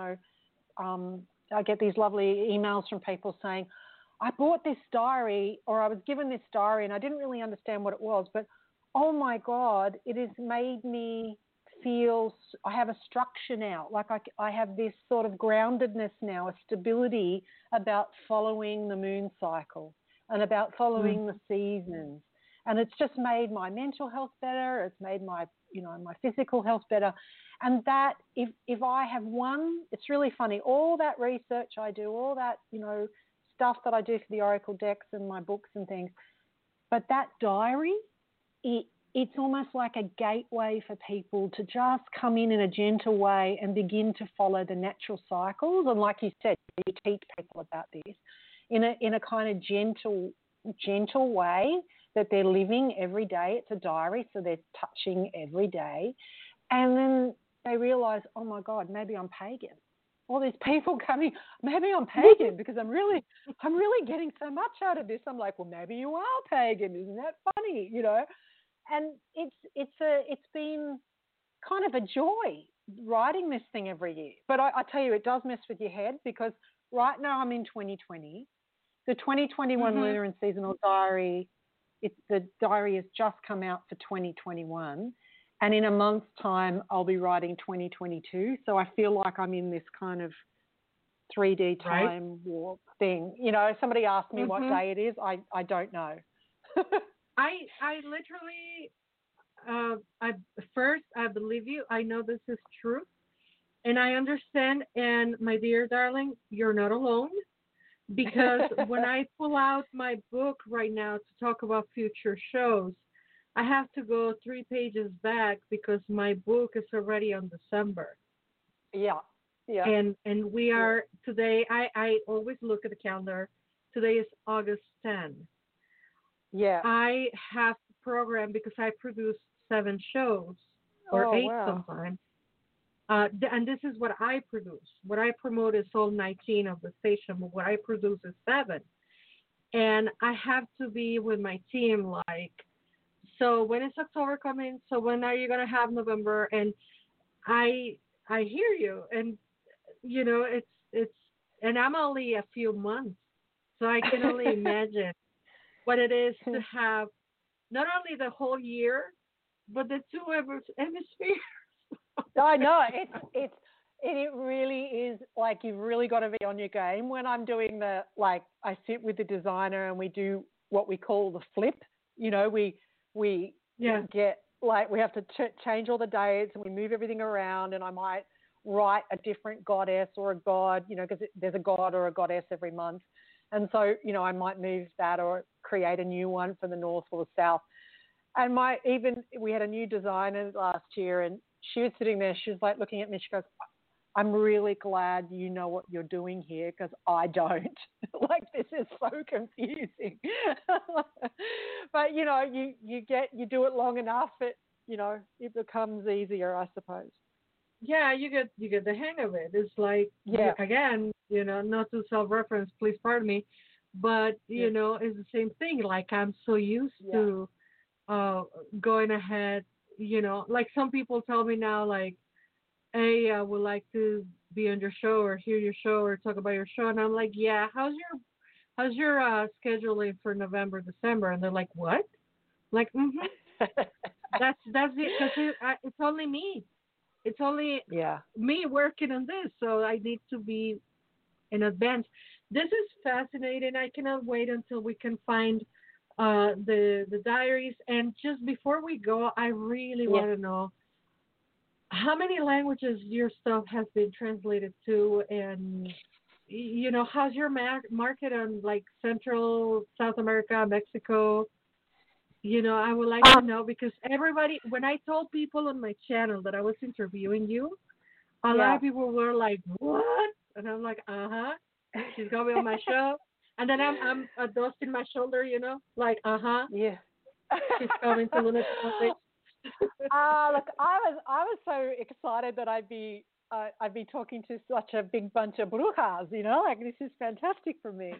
I get these lovely emails from people saying, "I bought this diary, or I was given this diary, and I didn't really understand what it was, but oh my God, it has made me feel I have a structure now. Like, I have this sort of groundedness now, a stability about following the moon cycle and about Mhm. following the seasons. And it's just made my mental health better. It's made my physical health better. And that, if I have one, it's really funny, all that research I do, all that, stuff that I do for the Oracle decks and my books and things, but that diary, it's almost like a gateway for people to just come in a gentle way and begin to follow the natural cycles. And like you said, you teach people about this in a kind of gentle gentle way that they're living every day. It's a diary, so they're touching every day. And then they realize, oh my God, maybe I'm pagan. All these people coming, maybe I'm pagan because I'm really getting so much out of this. I'm like, well, maybe you are pagan. Isn't that funny? You know? And it's been kind of a joy writing this thing every year. But I tell you, it does mess with your head because right now I'm in 2020. The 2021 Lunar and Seasonal Diary, the diary has just come out for 2021. And in a month's time, I'll be writing 2022. So I feel like I'm in this kind of 3D time warp thing. You know, somebody asked me what day it is. I don't know. I literally, I believe you. I know this is true. And I understand. And my dear darling, you're not alone. Because when I pull out my book right now to talk about future shows, I have to go 3 pages back because my book is already on December. Yeah. And we are today. I always look at the calendar. Today is August 10. Yeah. I have to program because I produce 7 shows or 8 sometimes. And this is what I produce. What I promote is all 19 of the station, but what I produce is 7. And I have to be with my team like, so when is October coming? So when are you going to have November? And I hear you. And, you know, it's, and I'm only a few months. So I can only imagine what it is to have not only the whole year, but the 2 hemispheres. I know it really is like you've really got to be on your game. When I'm doing I sit with the designer and we do what we call the flip. You know, we get we have to change all the dates and we move everything around, and I might write a different goddess or a god, you know, because there's a god or a goddess every month, and so you know I might move that or create a new one for the north or the south. And we had a new designer last year, and she was sitting there. She was like looking at me. She goes, "I'm really glad you know what you're doing here because I don't. Like this is so confusing." But you know, you do it long enough, it becomes easier, I suppose. Yeah, you get the hang of it. It's like again, you know, not to self-reference, please pardon me, but you know, it's the same thing. Like I'm so used to going ahead. You know, like some people tell me now, like, hey, I would like to be on your show or hear your show or talk about your show. And I'm like, yeah, how's your scheduling for November, December? And they're like, what? Like, that's it. Because it's only me. It's only me working on this. So I need to be in advance. This is fascinating. I cannot wait until we can find the diaries. And just before we go, I really want to know how many languages your stuff has been translated to, and you know, how's your market on like Central South America, Mexico? You know, I would like to know because everybody, when I told people on my channel that I was interviewing you, a lot of people were like, what? And I'm like, she's gonna be on my show. And then I'm dusting my shoulder, you know, like, yeah, she's coming to Lunar Topics. Look, I was so excited that I'd be talking to such a big bunch of brujas, you know, like this is fantastic for me.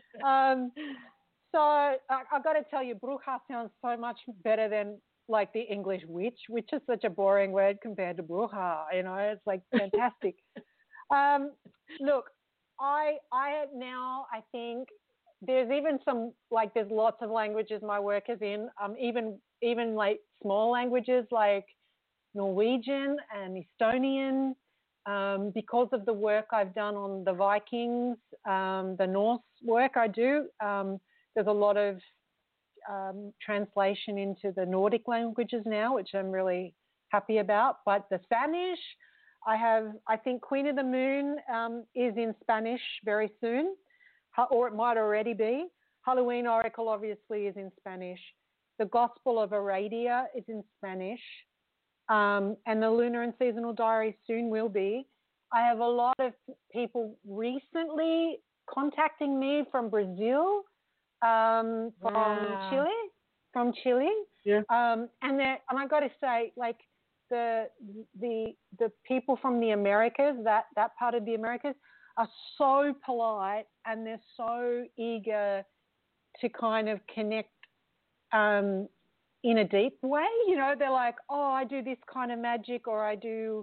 So I've got to tell you, bruja sounds so much better than like the English witch, which is such a boring word compared to bruja, you know, it's like fantastic. Look, I think there's even some, like there's lots of languages my work is in, even like small languages like Norwegian and Estonian, because of the work I've done on the Vikings, the Norse work I do, there's a lot of translation into the Nordic languages now, which I'm really happy about. But the Spanish, I think Queen of the Moon is in Spanish very soon, or it might already be. Halloween Oracle obviously is in Spanish. The Gospel of Aradia is in Spanish. And the Lunar and Seasonal Diary soon will be. I have a lot of people recently contacting me from Brazil from Wow. Chile. From Chile. Yeah. And I got to say, like the people from the Americas, that part of the Americas, are so polite and they're so eager to kind of connect in a deep way. You know, they're like, oh, I do this kind of magic, or I do,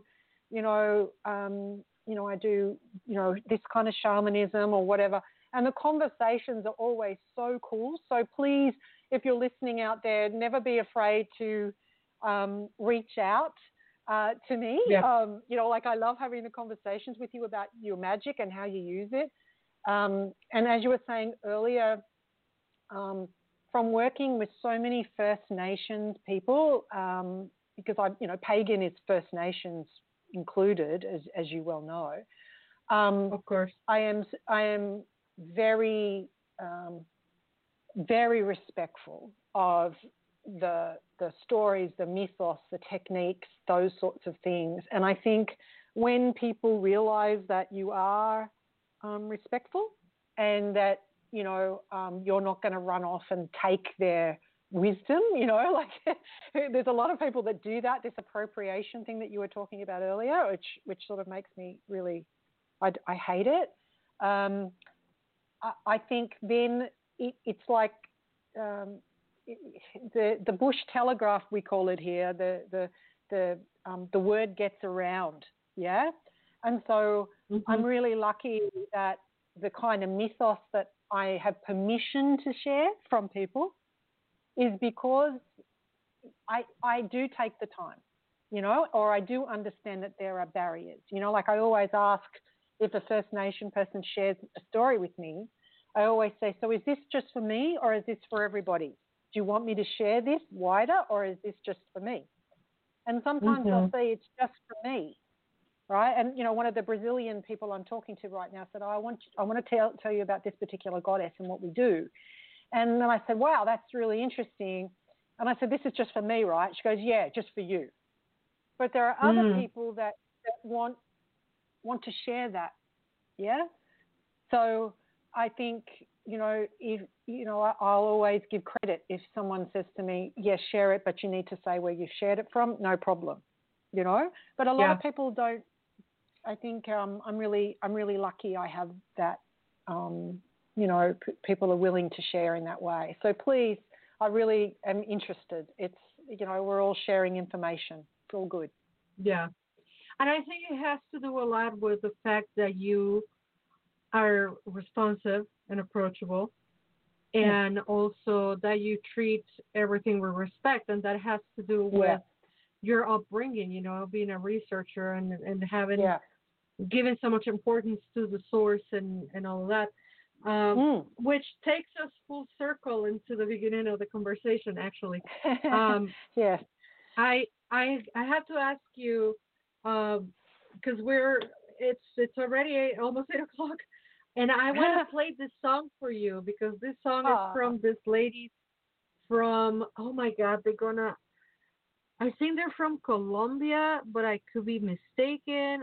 I do, this kind of shamanism or whatever. And the conversations are always so cool. So please, if you're listening out there, never be afraid to reach out to me. Yeah. Like I love having the conversations with you about your magic and how you use it. And as you were saying earlier, from working with so many First Nations people, because pagan is First Nations included, as you well know. Of course. I am very, very respectful of the stories, the mythos, the techniques, those sorts of things. And I think when people realize that you are respectful and that, you're not going to run off and take their wisdom, like there's a lot of people that do that, this appropriation thing that you were talking about earlier, which sort of makes me really, I hate it. I think then it's like the Bush Telegraph, we call it here. The word gets around, yeah. And so I'm really lucky that the kind of mythos that I have permission to share from people is because I do take the time, or I do understand that there are barriers. Like I always ask, if a First Nation person shares a story with me, I always say, so is this just for me or is this for everybody? Do you want me to share this wider or is this just for me? And sometimes they'll say it's just for me, right? And, one of the Brazilian people I'm talking to right now said, I want to tell you about this particular goddess and what we do. And then I said, wow, that's really interesting. And I said, this is just for me, right? She goes, yeah, just for you. But there are other people that want to share that, yeah? So I think, if, I'll always give credit if someone says to me, yes, share it, but you need to say where you shared it from, no problem, But a lot of people don't. I think I'm really lucky I have that, people are willing to share in that way. So please, I really am interested. It's, we're all sharing information. It's all good. Yeah. And I think it has to do a lot with the fact that you are responsive and approachable, and also that you treat everything with respect, and that has to do with your upbringing, being a researcher and having given so much importance to the source and all of that, which takes us full circle into the beginning of the conversation, actually. Yes. I have to ask you, because it's already almost 8:00, and I want to play this song for you because this song is from this lady from, oh my God, I think they're from Colombia, but I could be mistaken.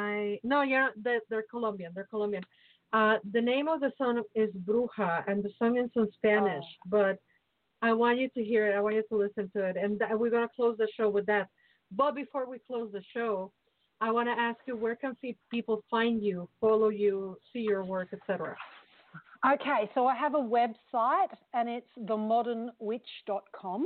They're Colombian. They're Colombian. The name of the song is Bruja, and the song is in Spanish, but I want you to hear it. I want you to listen to it, and we're going to close the show with that. But before we close the show, I want to ask you, where can people find you, follow you, see your work, etc.? Okay, so I have a website, and it's themodernwitch.com.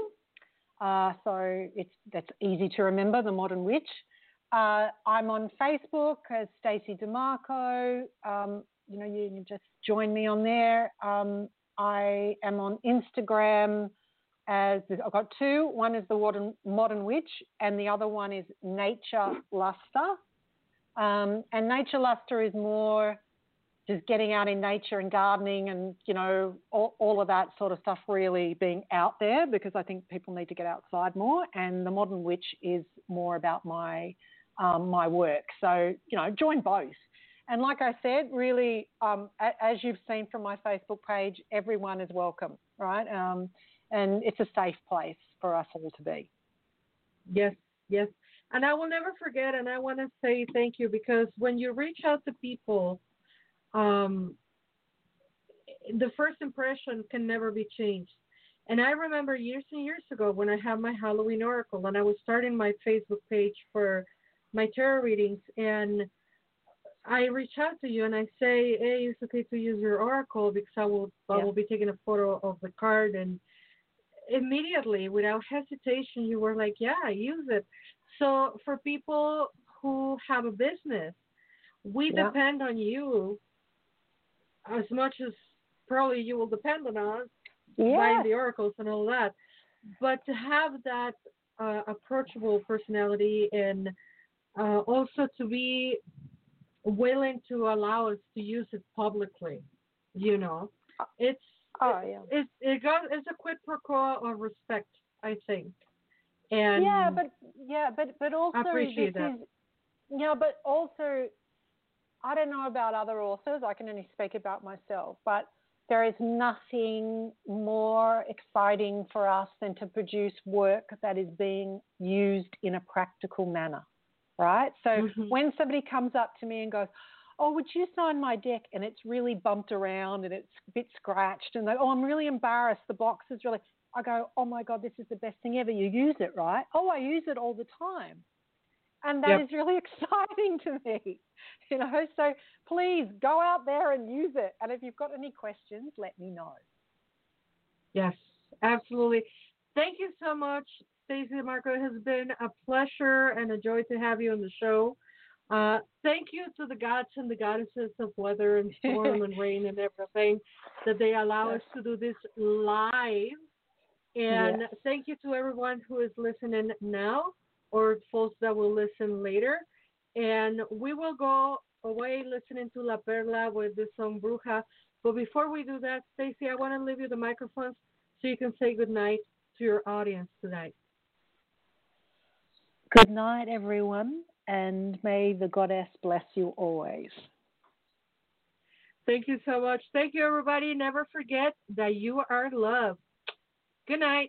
So that's easy to remember, The Modern Witch. I'm on Facebook as Stacey DeMarco. You can just join me on there. I am on Instagram I've got two. One is the Modern Witch, and the other one is Nature Luster. And Nature Luster is more just getting out in nature and gardening and, all of that sort of stuff really being out there, because I think people need to get outside more. And the Modern Witch is more about my work. So, join both. And like I said, really, as you've seen from my Facebook page, everyone is welcome, right? And it's a safe place for us all to be. Yes, yes. And I will never forget, and I want to say thank you, because when you reach out to people, the first impression can never be changed. And I remember years and years ago when I had my Halloween oracle and I was starting my Facebook page for my tarot readings, and I reach out to you and I say, hey, it's okay to use your oracle because I will be taking a photo of the card, and immediately, without hesitation, you were like, yeah, use it. So for people who have a business, we depend on you as much as probably you will depend on us buying the oracles and all that. But to have that approachable personality, and also to be willing to allow us to use it publicly, it's it's a quid pro quo of respect, I think. And but also I appreciate that. But also, I don't know about other authors. I can only speak about myself, but there is nothing more exciting for us than to produce work that is being used in a practical manner, right? So when somebody comes up to me and goes, oh, would you sign my deck? And it's really bumped around and it's a bit scratched, and they, oh, I'm really embarrassed. The box is really, I go, oh my God, this is the best thing ever. You use it, right? Oh, I use it all the time. And that is really exciting to me, so please go out there and use it. And if you've got any questions, let me know. Yes, absolutely. Thank you so much, Stacey DeMarco. It has been a pleasure and a joy to have you on the show. Thank you to the gods and the goddesses of weather and storm and rain and everything that they allow us to do this live. And thank you to everyone who is listening now, or folks that will listen later. And we will go away listening to La Perla with the song Bruja. But before we do that, Stacey, I want to leave you the microphone so you can say goodnight to your audience tonight. Good night, everyone, and may the goddess bless you always. Thank you so much. Thank you, everybody. Never forget that you are loved. Good night.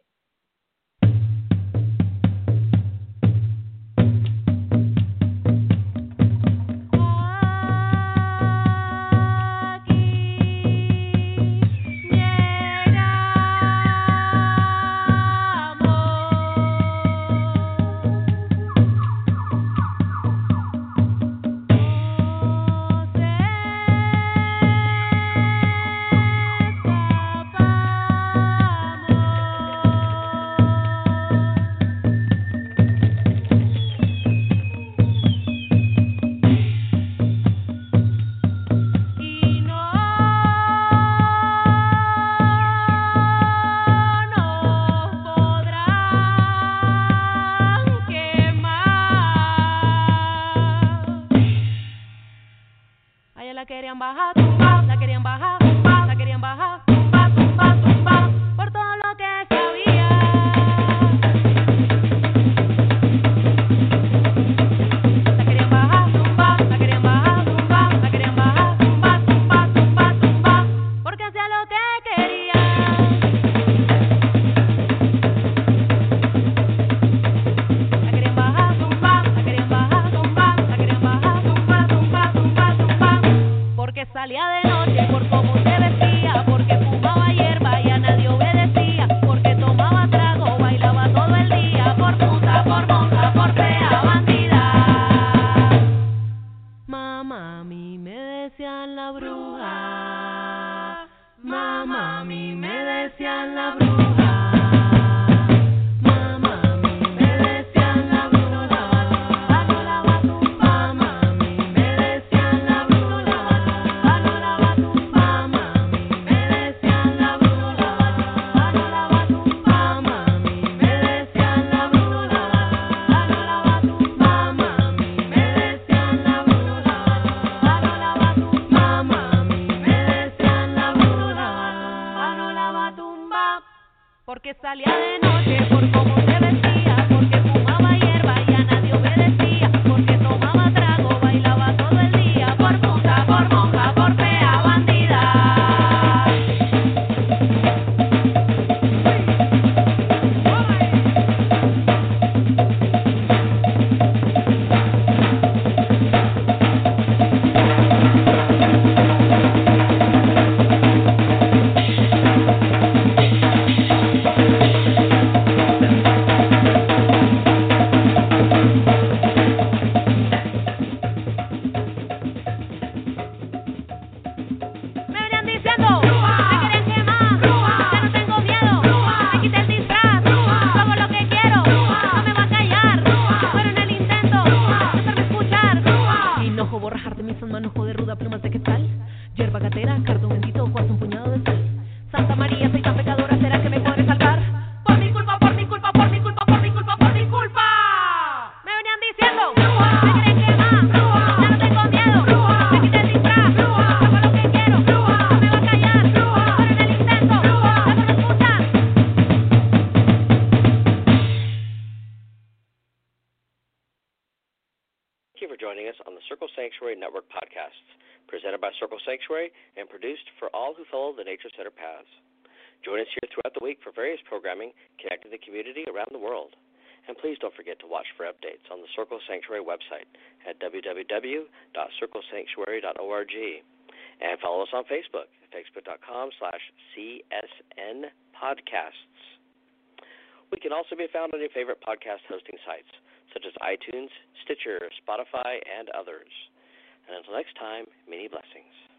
joining us on the Circle Sanctuary Network podcasts, presented by Circle Sanctuary and produced for all who follow the Nature Center paths. Join us here throughout the week for various programming connecting the community around the world. And please don't forget to watch for updates on the Circle Sanctuary website at www.circlesanctuary.org. And follow us on Facebook at facebook.com/CSN podcasts. We can also be found on your favorite podcast hosting sites, such as iTunes, Stitcher, Spotify, and others. And until next time, many blessings.